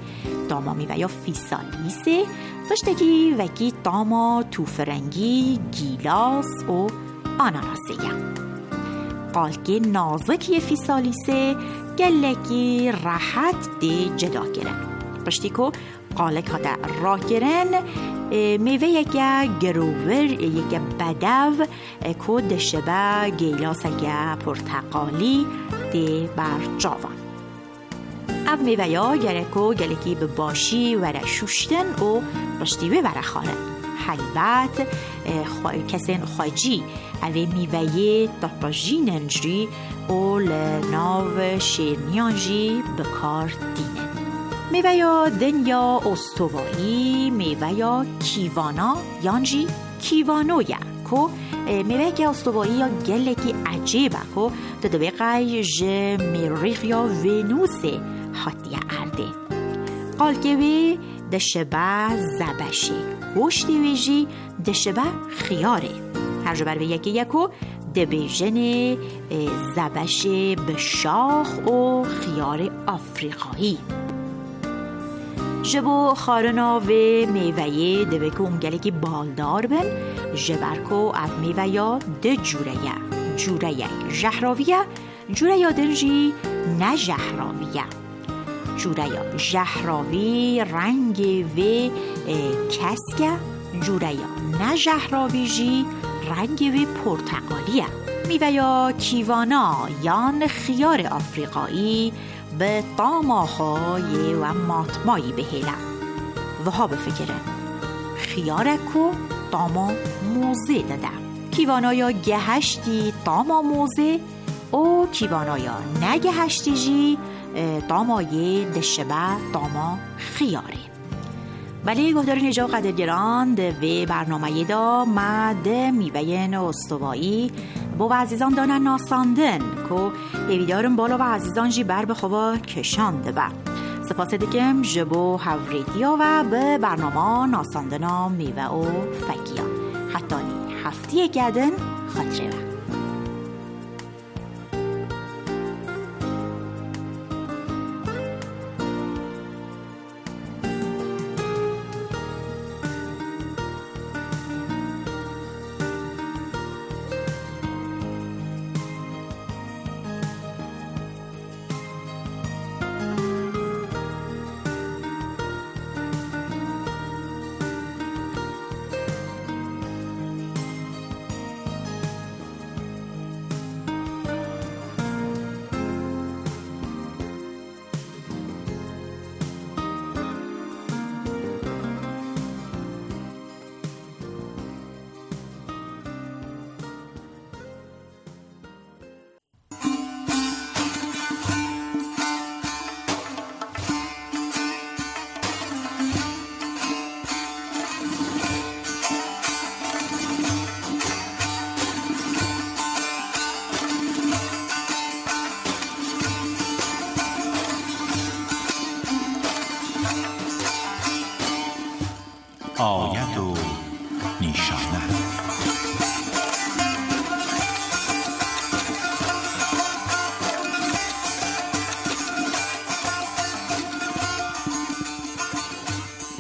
فیسالیسه داشتگی وکی داما توفرنگی گیلاس و آناناسیه. قالک نازکی فیسالیسه گلکی راحت دی جدا گرن. پشتی که قالک ها در راه گرن میوه یکه گروور یکه بدو که دشبه گیلاس یکه پرتقالی دی بر جاوان. او میوه یا گرکو گلکی به باشی وره شوشتن و پشتی به وره خارن. حلبت کسین خواجی اوی میوه تاپاجین انجری او لناو شیرنیانجی بکار دینن. میوه یا دنیا استوایی میوه یا کیوانا یانجی کیوانویا که میوه که استوایی یا گلکی عجیبه که دبقای مریخ یا ونوس حتیه ارده. قالکوی دشبه زبشه گوشتی ویجی دشبه خیاره. هر جو بر یکی یکو دبیجن زبشه به شاخ و خیار آفریقایی. جبو خارنا و میوه دوکو اونگلی بالدار بن جبرکو اف میوه یا ده جوره جهراویه جوره دنجی نه جهراویه. جوره جهراوی رنگ و کسکه جوره نه جهراوی جی رنگ و پرتقالیه. میوه یا کیوانا یان خیار آفریقایی به طاماهای و ماتمایی بهیله و ها بفکرن خیارکو طاما موزه داده. کیوانا یا گهشتی طاما موزه او کیوانا یا نگهشتی جی طامای دشبه طاما خیاره. بله گفتار نجا و قدرگران ده برنامه دا مده میوه استوایی با عزیزان دانن ناساندن که هیویدارم بالا و عزیزان جی بر به خواه کشانده و سپاس دکم جبو هوریدیا و به برنامه ناساندن میوه و فکیان حتی هفته گدن خاطره و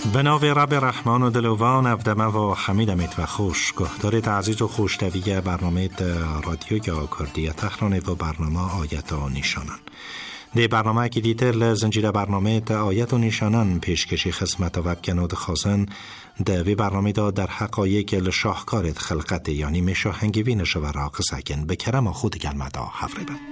به نام رب رحمان و دلوان افدمه و حمید امید و خوش گهدارید عزیز و خوشتویه برنامه رادیو یا کردی تهران و برنامه آیت و نشانان دی برنامه که دیتر لزنجیر برنامه آیت و نشانان پیشکشی خدمت و بکنود خواستن دوی برنامه دا در حقایق لشاهکارت خلقت یعنی میشاهنگی نشو و راق سکن به کرم خود گلمدا حفره بند.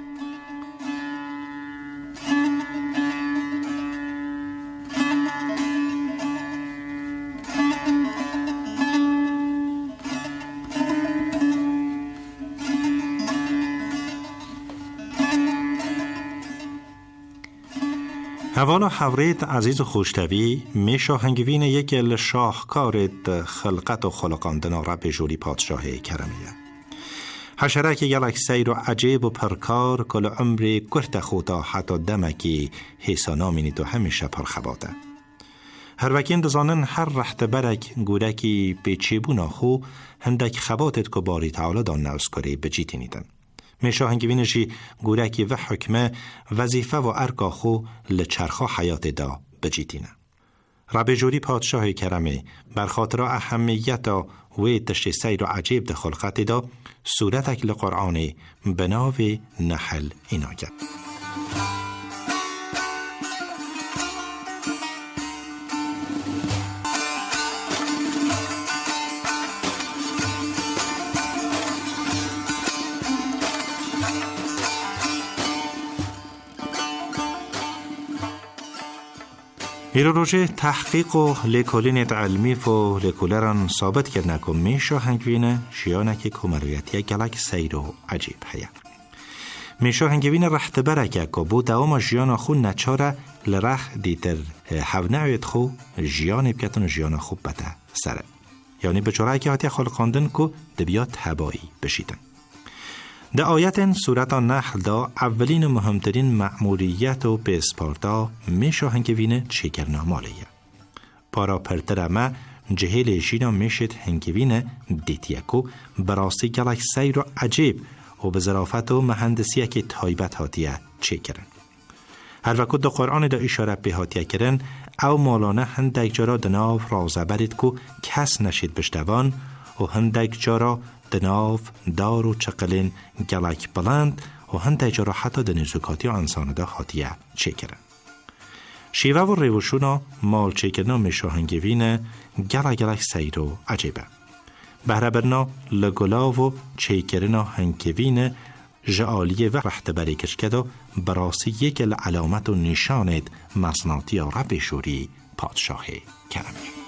هوانا حورید عزیز و خوشتوی میشاهنگوین یک شاهکارت خلقت و خلقاندن رب جوری پادشاه کرمیه حشرک یلک سیر و عجیب و پرکار کل عمری کرت خودا حتی دمکی حیسانا مینید و همیشه پرخباده هر وکین دزانن هر رحت برک گورکی پیچیبونا خو هندک خباتت که باری تعالی دان نوزکاری بجیتی نیدن میشاهنگوینشی گورکی و حکمه وظیفه و ارکا خو لچرخا حیات دا بجیتینه. رب جوری پادشاه کرمه برخاطر اهمیت و تشت سیر و عجیب ده خلقت دا صورتک لقرآن بناو نحل ایناگد. ایرو روژه تحقیق و لیکولینت علمی و لیکولران ثابت کرد که میشاهنگوین شیانک کمرویتی گلک سیر و عجیب هیا. میشاهنگوین رحت برکه که بو دوام جیان خو نچاره لرخ دیتر حونعویت خو جیان بکتن و جیان خوب بده سره. یعنی بچوره که حتی خلقاندن که دبیات هبایی بشیدن. در آیت سورت نحل دا اولین مهمترین مأموریت و پسپارتا میشاهنگوین چیکرنا مالیه. پارا پرتر ما جهیل جینا میشد هنگوین دیتیکو براستی گلک سیر و عجیب و به ظرافت و مهندسی که تایبت هاتیه چیکرن. هر وقت دا قرآن دا اشاره به هاتیه کرن او مالانه هندک جارا دناف رازبرید که کس نشید بشتوان و هندک جارا دناف دار و چقلین گلک بلند و هندک جارا حتی دنیزوکاتی و انسان دا خاطیه چیکرن. شیوه و ریوشونا مال چیکرنا میشاهنگوین گلک سیر و عجیبه. بهره برنا لگلا و چیکرنا هنگوین جعالیه و رحت بری کشکده براسی یک علامت و نشانت مصناتی رب شوری پادشاه کرمی.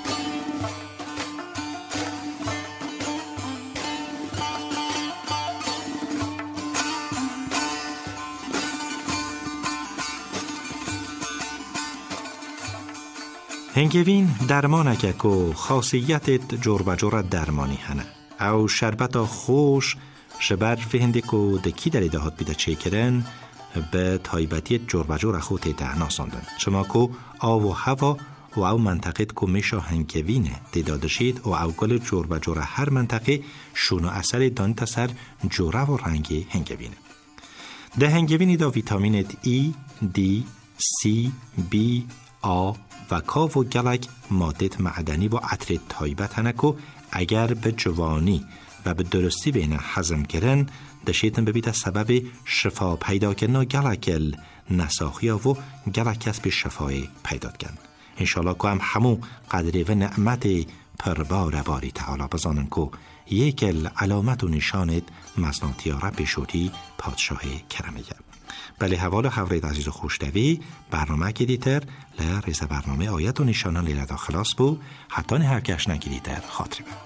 هنگوین درمانکه که خاصیت جور بجور درمانی هنه او شربت خوش شبر فهنده که دکی در دهات بیده چه کرن به تایبتی جور بجور خود تیده ناساندن شما که آو و هوا و او منطقه که میشه هنگوین دیدادشید و او گل جور بجور هر منطقه شون و اثر دانت سر جوره و رنگی هنگوینه ده هنگوینی دا ویتامینت ای، دی، سی، بی، آ و کاف و گلک مادت معدنی و عطر تایبت هنکو اگر به جوانی و به درستی بین هضم کرن دشیتن ببیده سبب شفا پیدا کردن گلکل نساخی و گلک کسب شفای پیدا کردن انشالله که همو قدری و نعمت پربار باری تعالی بزانن که یکل علامت و نشانت مزناتی رب شوری پادشاه کرمیه. بله حوال حورید عزیز و خوشتوی برنامه که دیتر لرزه برنامه آیت و نشانان لیره داخلاس بو حتی نه هر کش نگی دیتر خاطری بو.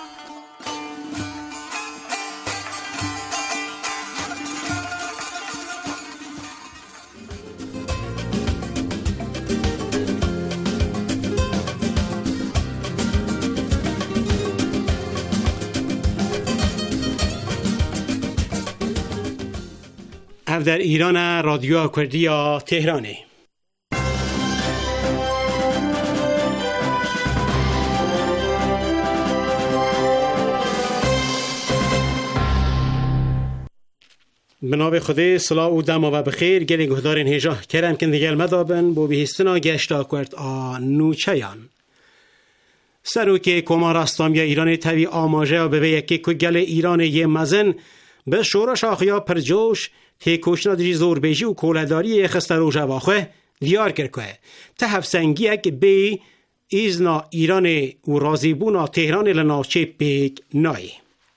در ایران رادیو کردی تهرانه. بنابه خدا صلاح و دما و بخیر گلی گهدارین هیجا کرم کن دیگل مدابن بو بهستنا گشتا کرد نوچیان سروک کمار استامیا ایران تاوی آماجه و به یکی که گل ایران یه مزن به شورش آخیا پرجوش تی کوشنا دیجی زور بیجی و کولداری خسته رو جواخه دیار کرکه تحف سنگی اک بی ایزنا ایران و رازیبونا تهران لناچه پیک نای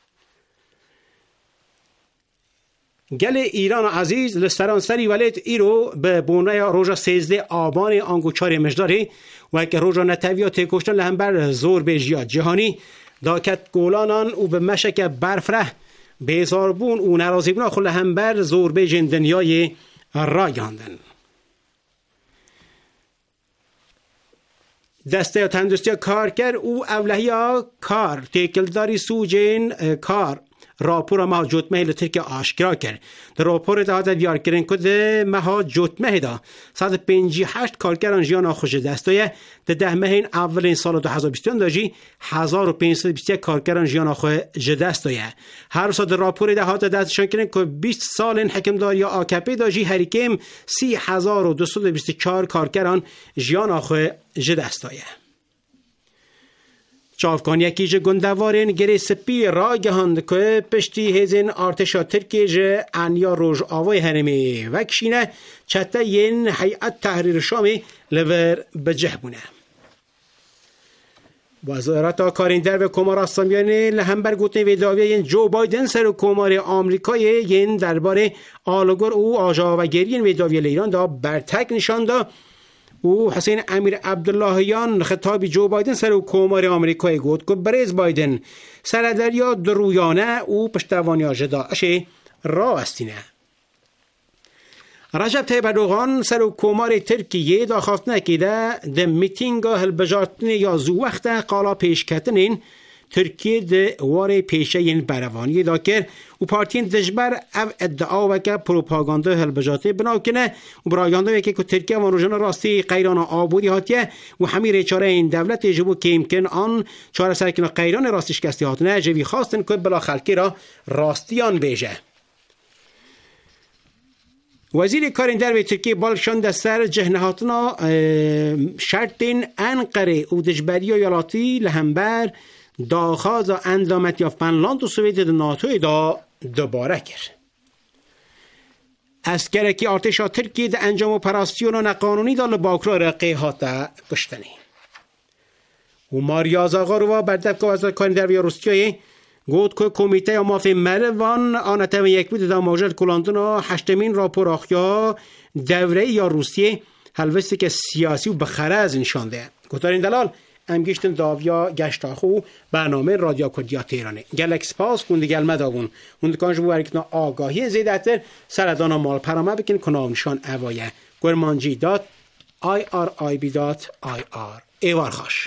گل ایران عزیز لستران سری ولید ایرو به بونه روژا 13 آبان آنگو 4 مجداری و که روژا نتویات کشتن لهمبر زور بیجیات جهانی داکت گولانان و به مشک برفره بیزاربون و نرازیبون خل لهمبر زور بیجین دنیای رایاندن دسته تندرستی کار کرد او اولهیا کار تکلداری سوجین کار راپور ما جوتمه لترک آشکرا کرد در راپور داده دیار کردن که ما جوتمه دا 158 کارگران جیان آخوش دستایه در 10 ماه اولین سال 2021 داجی 1521 کارگران جیان آخوش دستایه هر سال در راپور داده دستشان کردن که 20 سال حکمداری AKP داجی هریکم 3224 کارگران جیان آخوش دستایه چافکان یکی جه گندوارین گره سپی را گهاند که پشتی هزین ارتشا ترکی جه انیا روژ آوای هرمی وکشینه چطه ین حیعت تحریر شامی لور بجه بونه. وزارت کارین در و کمار استامیانه لهمبر گوتن ویداوی ین جو بایدن سر و کمار آمریکای ین درباره آلگور او آجاوگیرین ویداوی ایران دا برتک نشان دا و حسین امیر عبداللهیان خطابی جو بایدن سر و کمار آمریکای گوت که بریز بایدن سر دریا درویانه و پشتوانی جداعش را استینه. رجب طیب اردوغان سر و کمار ترکیه دا خواست نکیده ده میتینگا هلبجارتن یا زو وقت قالا پیشکتنین ترکیه ده وار پیشه ین بروانی دا کر و پارتین دجبر او ادعا و که پروپاگانده هلبجاته بنا کنه و برایانده که ترکیه و روژان راستی قیران آبودی هاتیه و همین چاره این دولت جبو که امکن آن چاره سرکن قیران راستیش کستی هاتنه جوی خواستن که بلا خلقی را راستیان بیجه. وزیر کارین در ترکیه بالشان در سر جهنهاتنا شرطین انقره و دجبری و یالاتی لهمبر داخاز اندامت یا فنلاند و سوید ناتوی دا دوباره کرد. اسکرکی ارتشا ترکیه در انجام اپراسیون نقانونی دا لباکرا رقی هاتا کشتنی. و ماریاز آقا رو بردب که وزیر کارین در روسیه گفت که کمیته مافی مروان آنتم یک بود دا ماجر کلاندنا هشتمین راپور آخیا دوره یا روسیه هلوستی که سیاسی و بخرز نشان ده. گفتارین دلال امگیشتن داویا گشتاخو برنامه رادیو کردیا تهرانه گلک سپاس کن دیگل مداغون هندکانش بو برکتنا آگاهی زیدتر سردانا مال پرامه بکن کنام نشان اوایه گرمانجی.irib.ir ایوار خوش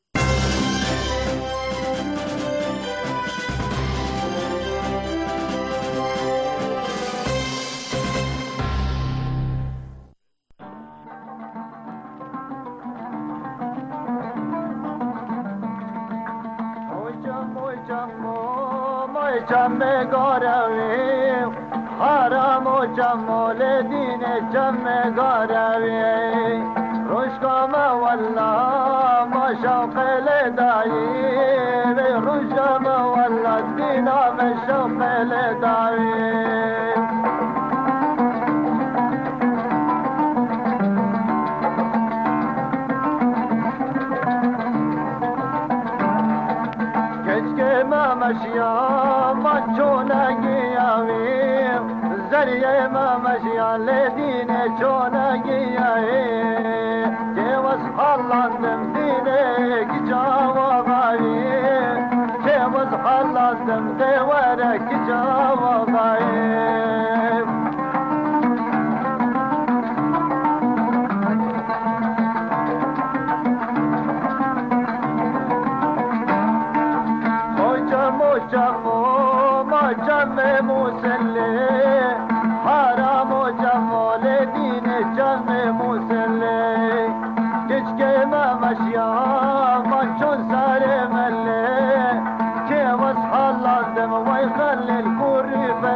جمع گاروی حرام و جمال دین جمع گاروی روشکام والله ما شوق لدایی روشکام والله دینام شوق لدایی مشیام چونگی آویم زریه ما مشیان لدین چونگی آویم که وز حالاندم دینه کی جواب آویم که وز حالاندم دیواره کی جواب آویم جمع مسلح حرام و جمال دین جمع مسلح کچکه ما مشیام من چون سر مله که وز حالاندم وی خلیل کوری